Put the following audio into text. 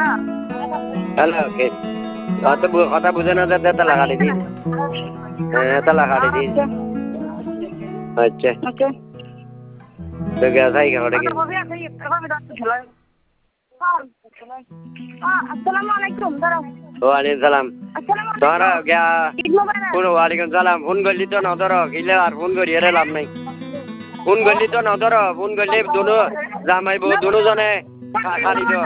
hello কে কথা বুঝে না যাতে তালা কাটি দিস হ্যাঁ তালা কাটি দিস আচ্ছা তো গ্যাস আই খাওয়া কি আসসালামাইকুম দাঁড়াও ওয়ালাইকুম সালাম ধরো গিয়া ফোন ওয়ালাইকুম সালাম ফোন করলি তো না ধরো গিলে আর ফোন করি এর লাভ নাই ফোন করলি তো না ধরো ফোন করলে দুনো জামাই বউ দুনো জনে খালি তো